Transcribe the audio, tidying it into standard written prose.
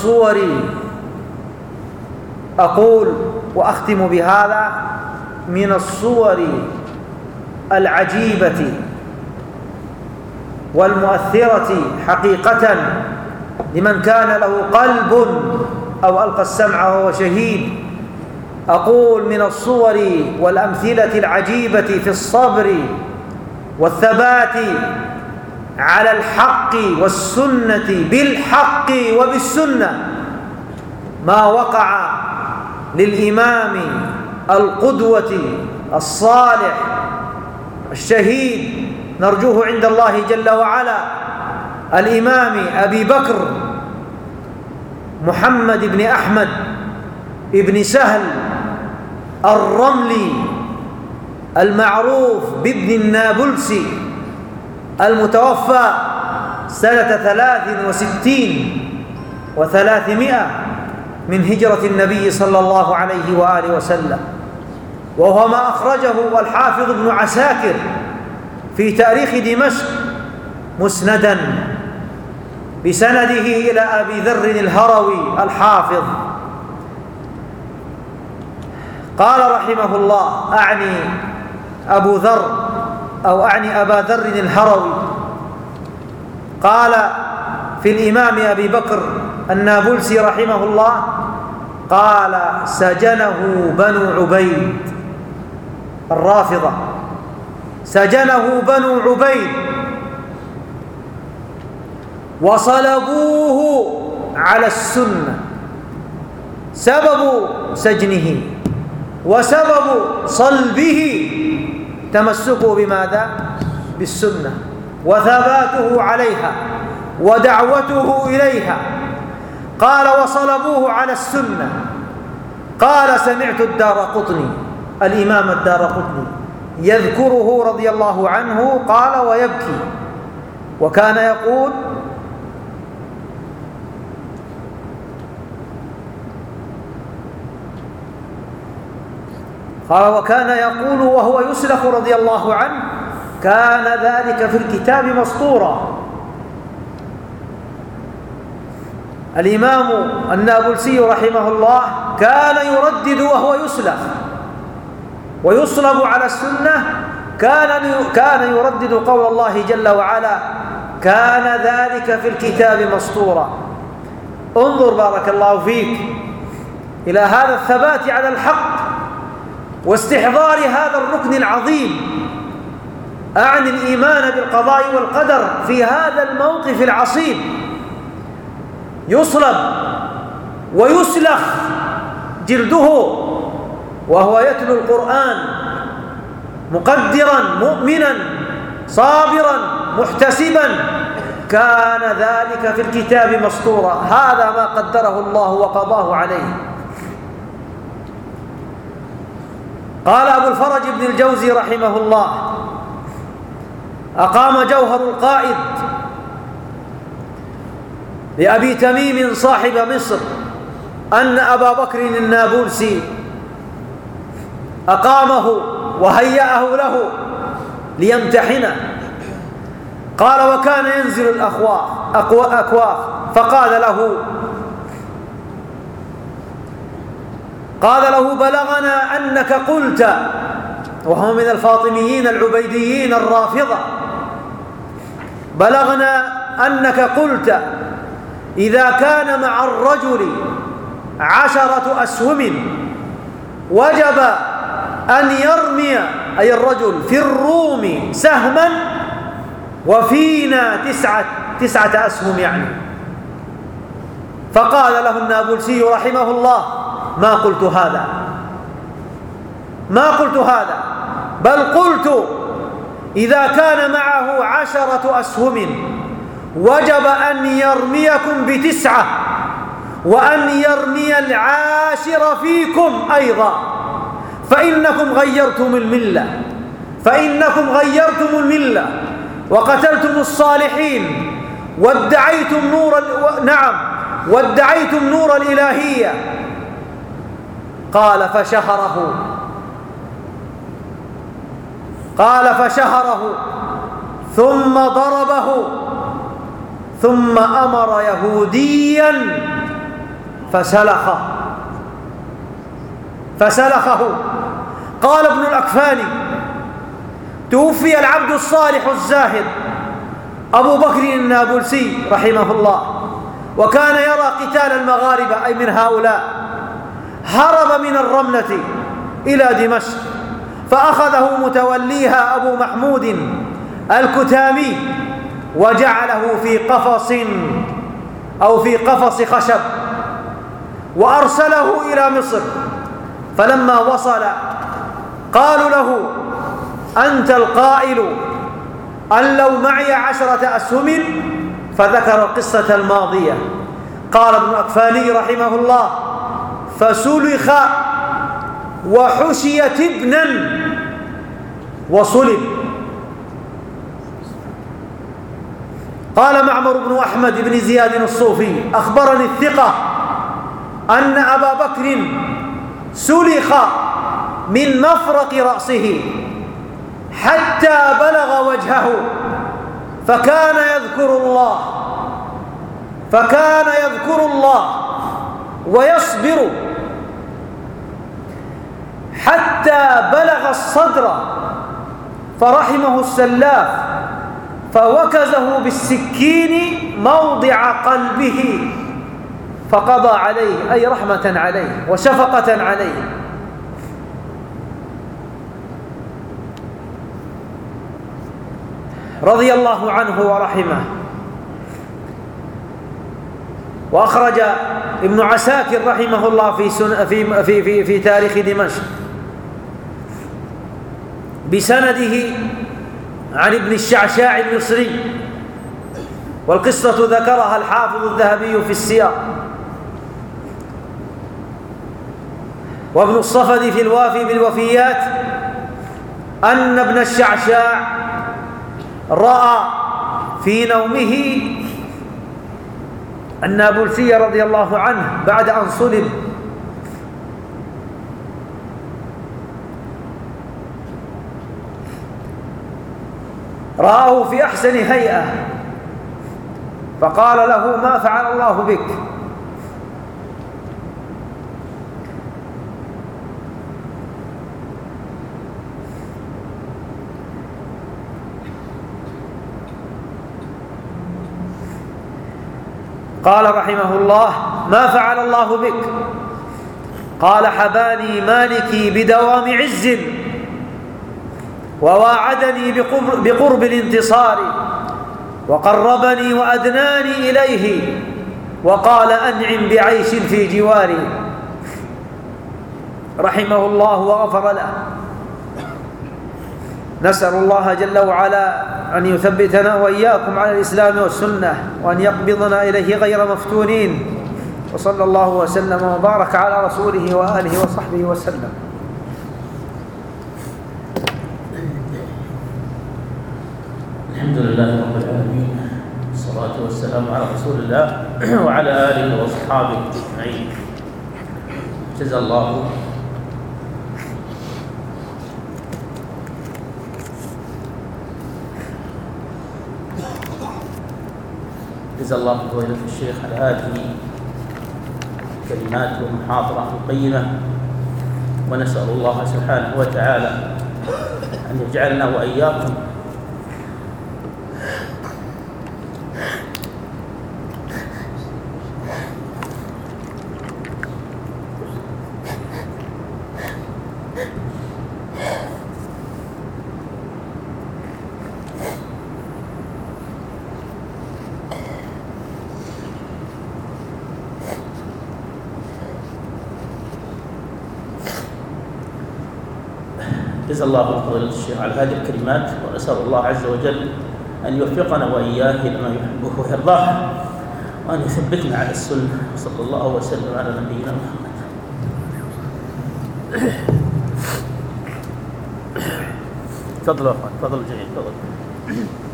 الصور، أقول وأختم بهذا، من الصور العجيبة والمؤثرة حقيقة لمن كان له قلب أو ألقى السمع وهو شهيد، أقول من الصور والأمثلة العجيبة في الصبر والثبات على الحق والسنة بالحق وبالسنة ما وقع للإمام القدوة الصالح الشهيد نرجوه عند الله جل وعلا الإمام أبي بكر محمد بن أحمد ابن سهل الرملي المعروف بابن النابلسي المتوفى سنة 63 و300 من هجرة النبي صلى الله عليه وآله وسلم، وهو ما أخرجه الحافظ ابن عساكر في تاريخ دمشق مسندا بسنده إلى أبي ذر الهروي الحافظ، قال رحمه الله، أعني أبو ذر أو أعني أبا ذر الهروي، قال في الإمام أبي بكر النابلسي رحمه الله، قال سجنه بنو عبيد الرافضة، سجنه بنو عبيد وصلبوه على السنة، سبب سجنه وسبب صلبه تمسكه بماذا؟ بالسنة وثباته عليها ودعوته إليها. قال وصلبوه على السنة. قال سمعت الدارقطني الإمام الدارقطني يذكره رضي الله عنه، قال ويبكي، وكان يقول وهو يسلخ رضي الله عنه، كان ذلك في الكتاب مسطورا. الإمام النابلسي رحمه الله كان يردد وهو يسلخ ويصلب على السنة، كان يردد قول الله جل وعلا، كان ذلك في الكتاب مسطورا. انظر بارك الله فيك إلى هذا الثبات على الحق واستحضار هذا الركن العظيم، أعني الإيمان بالقضاء والقدر في هذا الموقف العصيب، يصلب ويسلخ جلده وهو يتلو القرآن مقدرا مؤمنا صابرا محتسبا، كان ذلك في الكتاب مسطورا. هذا ما قدره الله وقضاه عليه. قال أبو الفرج بن الجوزي رحمه الله، أقام جوهر القائد لأبي تميم صاحب مصر أن أبا بكر النابلسي أقامه وهيأه له ليمتحنه. قال وكان ينزل الأكواخ، قال له بلغنا أنك قلت، وهو من الفاطميين العبيديين الرافضة، بلغنا أنك قلت إذا كان مع الرجل 10 أسهم وجب أن يرمي، أي الرجل، في الروم سهما وفينا 9 أسهم يعني. فقال له النابلسي رحمه الله ما قلت هذا، بل قلت إذا كان معه 10 أسهم وجب أن يرميكم ب9 وأن يرمي 10 فيكم أيضا، فإنكم غيرتم الملة وقتلتم الصالحين وادعيتم نور الإلهية. قال فشهره ثم ضربه، ثم أمر يهوديا فسلخه. قال ابن الأكفاني: توفي العبد الصالح الزاهد أبو بكر النابلسي رحمه الله، وكان يرى قتال المغاربة أي من هؤلاء، هرب من الرملة إلى دمشق، فأخذه متوليها أبو محمود الكتامي وجعله في قفص أو في قفص خشب وأرسله إلى مصر. فلما وصل قالوا له: أنت القائل أن لو معي 10 أسهم، فذكر القصة الماضية. قال ابن أكفاني رحمه الله: فسلخ وحشي تبنا وصلب. قال معمر بن أحمد بن زياد الصوفي: أخبرني الثقة أن أبا بكر سلخ من مفرق رأسه حتى بلغ وجهه، فكان يذكر الله ويصبر حتى بلغ الصدر، فرحمه السلاف فوكزه بالسكين موضع قلبه فقضى عليه، أي رحمة عليه وشفقة عليه. رضي الله عنه ورحمه. وأخرج ابن عساكر رحمه الله في تاريخ دمشق بسنده عن ابن الشعشاع المصري، والقصة ذكرها الحافظ الذهبي في السياق، وابن الصفدي في الوافي بالوفيات أن ابن الشعشاع رأى في نومه النابلسي رضي الله عنه بعد أن صلب، رآه في أحسن هيئة، فقال له: ما فعل الله بك؟ قال رحمه الله: ما فعل الله بك؟ قال: حباني مالكي بدوام عز، وواعدني بقرب الانتصار، وقربني وأدناني إليه، وقال: أنعم بعيش في جواري. رحمه الله وغفر له. نسأل الله جل وعلا أن يثبتنا وإياكم على الإسلام والسنة، وأن يقبضنا إليه غير مفتونين. وصلى الله وسلم وبارك على رسوله وآله وصحبه وسلم. الحمد لله رب العالمين، والصلاة والسلام على رسول الله وعلى آله وصحابه أجمعين. جزا الله فضيلة الشيخ على هذه الكلمات والمحاضرة القيمة، ونسأل الله سبحانه وتعالى أن يجعلنا وإياكم جزا الله فضيلة الشيخ على هذه الكلمات، ونسأل الله عز وجل أن يوفقنا وإياه لما يحبه ويرضاه، وأن يثبتنا على السنة. صلى الله وسلم على نبينا محمد. تفضلوا يا أخوان، تفضلوا جميعا، تفضلوا.